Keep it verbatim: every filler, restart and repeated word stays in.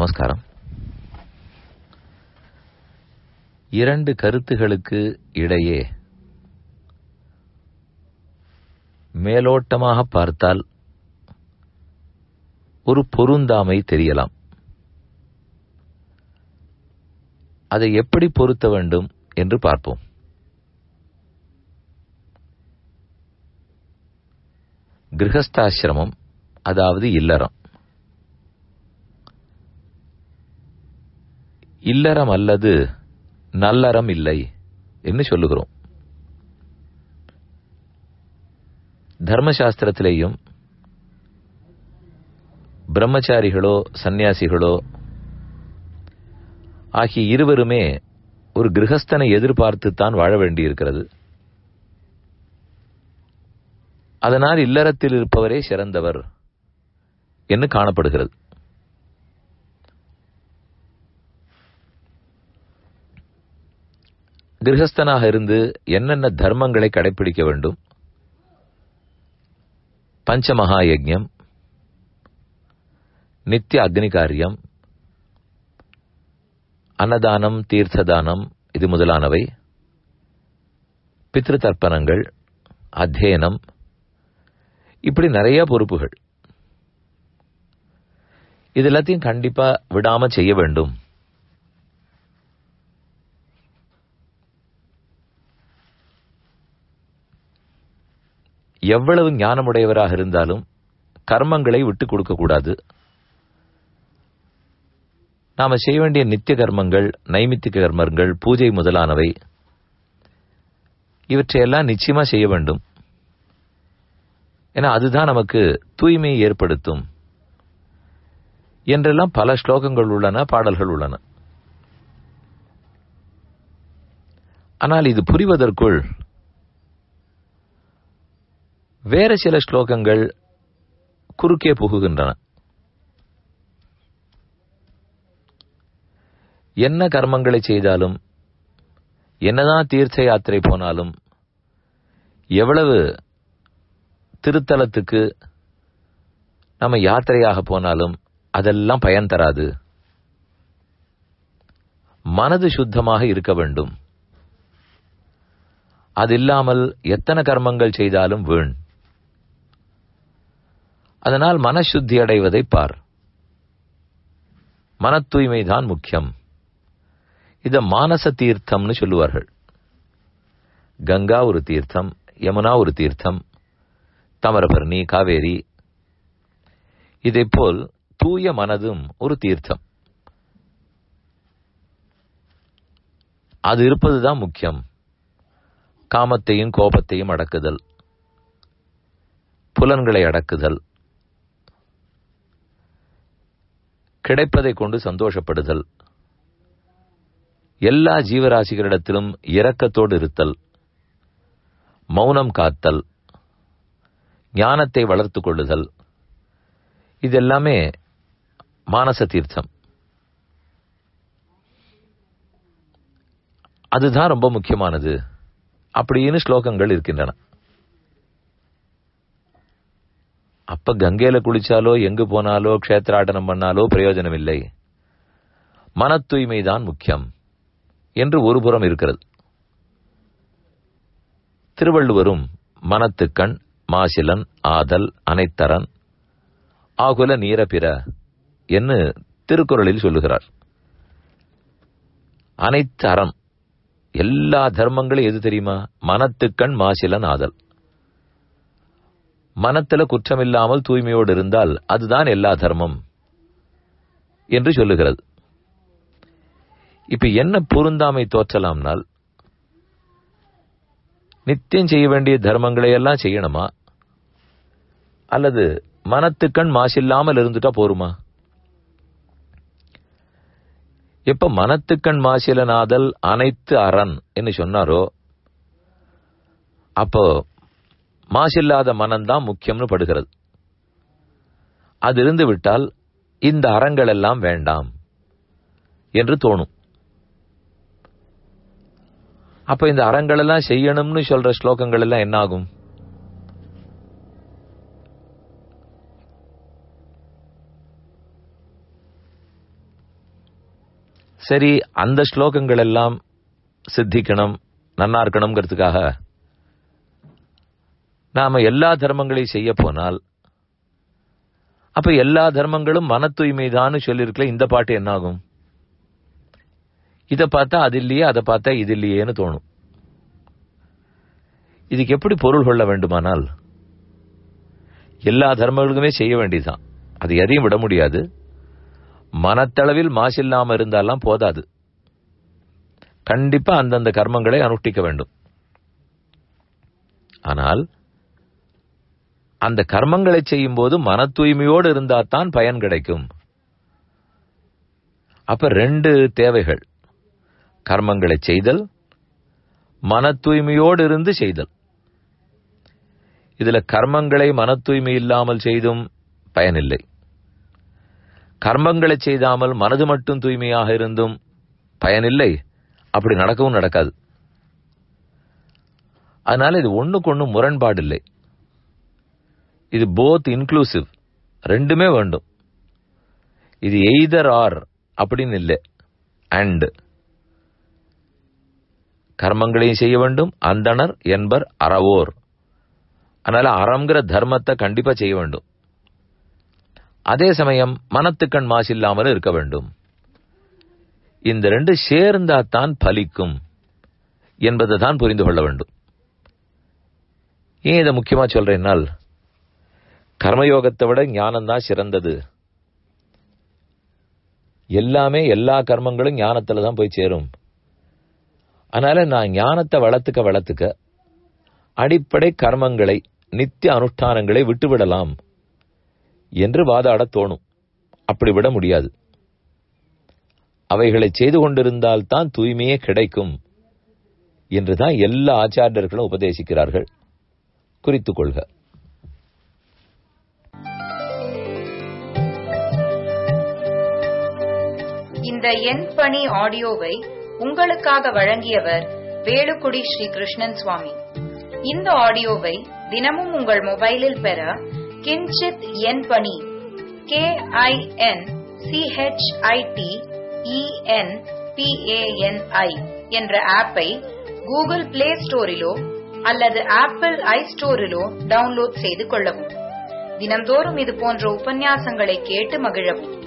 நமஸ்காரம். இரண்டு கருத்துகளுக்கு இடையே மேலோட்டமாக பார்த்தால் ஒரு பொருந்தாமை தெரியலாம். அதை எப்படி பொருத்த வேண்டும் என்று பார்ப்போம். கிரகஸ்தாசிரமம், அதாவது இல்லறம். இல்லறம் அல்லது நல்லறம் இல்லை என்று சொல்லுகிறோம். தர்மசாஸ்திரத்திலேயும் பிரம்மச்சாரிகளோ சந்நியாசிகளோ ஆகிய இருவருமே ஒரு கிரகஸ்தனை எதிர்பார்த்துத்தான் வாழ வேண்டியிருக்கிறது. அதனால் இல்லறத்தில் இருப்பவரே சிறந்தவர் என்று காணப்படுகிறது. கிரகஸ்தனாக இருந்து என்னென்ன தர்மங்களை கடைபிடிக்க வேண்டும்? பஞ்சமகா யஜ்ஞம், நித்திய அக்னி காரியம், அன்னதானம், தீர்த்ததானம், இது முதலானவை, பித்ரு தர்ப்பணங்கள், அத்தியனம், இப்படி நிறைய பொறுப்புகள். இது எல்லாத்தையும் கண்டிப்பா விடாம செய்ய வேண்டும். எவ்வளவு ஞானமுடையவராக இருந்தாலும் கர்மங்களை விட்டுக் கொடுக்க கூடாது. நாம செய்ய வேண்டிய நித்திய கர்மங்கள், நைமித்திக கர்மங்கள், பூஜை முதலானவை, இவற்றையெல்லாம் நிச்சயமா செய்ய வேண்டும். ஏன்னா அதுதான் நமக்கு தூய்மையை ஏற்படுத்தும் என்றெல்லாம் பல ஸ்லோகங்கள் உள்ளன, பாடல்கள் உள்ளன. ஆனால் இது புரிவதற்குள் வேற சில ஸ்லோகங்கள் குறுக்கே புகுகின்றன. என்ன கர்மங்களை செய்தாலும், என்னதான் தீர்த்த யாத்திரை போனாலும், எவ்வளவு திருத்தலத்துக்கு நம்ம யாத்திரையாக போனாலும் அதெல்லாம் பயன் தராது. மனது சுத்தமாக இருக்க வேண்டும். அது இல்லாமல் எத்தனை கர்மங்கள் செய்தாலும் வீண். அதனால் மனசுத்தி அடைவதை பார். மன தூய்மைதான் முக்கியம். இத மானச தீர்த்தம்னு சொல்லுவார்கள். கங்கா ஒரு தீர்த்தம், யமுனா ஒரு தீர்த்தம், தாமிரபரணி, காவேரி, இதைப்போல் தூய மனதும் ஒரு தீர்த்தம். அது இருப்பதுதான் முக்கியம். காமத்தையும் கோபத்தையும் அடக்குதல், புலன்களை அடக்குதல், கிடைப்பதை கொண்டு சந்தோஷப்படுதல், எல்லா ஜீவராசிகளிடத்திலும் இரக்கத்தோடு இருத்தல், மௌனம் காத்தல், ஞானத்தை வளர்த்துக் கொள்ளுதல், இதெல்லாமே மானச தீர்த்தம். அதுதான் ரொம்ப முக்கியமானது அப்படின்னு ஸ்லோகங்கள் இருக்கின்றன. அப்ப கங்கையில குளிச்சாலோ, எங்கு போனாலோ, க்ஷேத்ராடனம் பண்ணாலோ பிரயோஜனம் இல்லை. மன தூய்மைதான் முக்கியம் என்று ஒரு புறம் இருக்கிறது. திருவள்ளுவரும் மனத்துக்கண் மாசிலன் ஆதல் அனைத்தரன் ஆகுல நீர பிற என்று திருக்குறளில் சொல்லுகிறார். அனைத்து அறம், எல்லா தர்மங்களும் எது தெரியுமா? மனத்துக்கண் மாசிலன் ஆதல். மனத்துல குற்றமில்லாமல் தூய்மையோடு இருந்தால் அதுதான் எல்லா தர்மம் என்று சொல்லுகிறது. இப்ப என்ன பொருந்தாமை தோற்றலாம்னால், நித்தியம் செய்ய வேண்டிய தர்மங்களை எல்லாம் செய்யணுமா, அல்லது மனத்துக்கண் மாசில்லாமல் இருந்துட்டா போருமா? எப்ப மனத்துக்கண் மாசிலனாதல் அனைத்து அரண் என்று சொன்னாரோ, அப்போ மாசில்லாத மனம்தான் முக்கியம்னு படுகிறது. அது இருந்து விட்டால் இந்த அறங்கள் எல்லாம் வேண்டாம் என்று தோணும். அப்ப இந்த அறங்கள் எல்லாம் செய்யணும்னு சொல்ற ஸ்லோகங்கள் எல்லாம் என்ன ஆகும்? சரி, அந்த ஸ்லோகங்கள் எல்லாம் சித்திக்கணும், நன்னா இருக்கணுங்கிறதுக்காக நாம எல்லா தர்மங்களையும் செய்ய போனால் அப்ப எல்லா தர்மங்களும் மன தூய்மைதான் சொல்லிருக்கல. இந்த பாட்டு என்ன ஆகும்? இதை பார்த்தா அது இல்லையே, அதை பார்த்தா இது இல்லையேன்னு தோணும். இதுக்கு எப்படி பொருள் கொள்ள வேண்டுமானால் எல்லா தர்மங்களுக்குமே செய்ய வேண்டியதுதான். அது எதையும் விட முடியாது. மனத்தளவில் மாசில்லாம இருந்தாலாம் போதாது. கண்டிப்பா அந்தந்த கர்மங்களை அனுஷ்டிக்க வேண்டும். ஆனால் அந்த கர்மங்களை செய்யும் போது மன தூய்மையோடு இருந்தால்தான் பயன் கிடைக்கும். அப்ப ரெண்டு தேவைகள், கர்மங்களை செய்தல், மன தூய்மையோடு இருந்து செய்தல். இதுல கர்மங்களை மன தூய்மை இல்லாமல் செய்தும் பயனில்லை, கர்மங்களை செய்தாமல் மனது மட்டும் தூய்மையாக இருந்தும் பயனில்லை. அப்படி நடக்கவும் நடக்காது. அதனால இது ஒண்ணுக்கு ஒண்ணு முரண்பாடு இல்லை. இது போத் இன்க்ளூசிவ், ரெண்டுமே வேண்டும். இது எய்தர் ஆர் அப்படின்னு இல்லை, அண்ட். கர்மங்களையும் செய்ய வேண்டும், அந்தணர் என்பர் அறவோர். அதனால அறம்ங்கிற தர்மத்தை கண்டிப்பா செய்ய வேண்டும். அதே சமயம் மனத்துக்கண் மாசில்லாமல் இருக்க வேண்டும். இந்த ரெண்டு சேர்ந்தாத்தான் பலிக்கும் என்பதை தான் புரிந்து கொள்ள வேண்டும். ஏன் இதை முக்கியமா சொல்றேன்னால், கர்மயோகத்தை விட ஞானம்தான் சிறந்தது. எல்லாமே எல்லா கர்மங்களும் ஞானத்துல தான் போய் சேரும். அதனால நான் ஞானத்தை வளர்த்துக்க வளர்த்துக்க அடிப்படை கர்மங்களை, நித்திய அனுஷ்டானங்களை விட்டுவிடலாம் என்று வாதாட தோணும். அப்படி விட முடியாது. அவைகளை செய்து கொண்டிருந்தால்தான் தூய்மையே கிடைக்கும் என்றுதான் எல்லா ஆச்சாரியர்களும் உபதேசிக்கிறார்கள். குறித்துக் கொள்க. இந்த என் பணி ஆடியோவை உங்களுக்காக வழங்கியவர் வேலுக்குடி ஸ்ரீ கிருஷ்ணன் சுவாமி. இந்த ஆடியோவை தினமும் உங்கள் மொபைலில் பெற கிஞ்சித் என் பணி கே ஐ என் சிஹெச்ஐடி இஎன் பிஏஎன்ஐ என்ற ஆப்பை கூகுள் பிளே ஸ்டோரிலோ அல்லது ஆப்பிள் ஐ ஸ்டோரிலோ டவுன்லோட் செய்து கொள்ளவும். தினம்தோறும் இது போன்ற உபன்யாசங்களை கேட்டு மகிழவும்.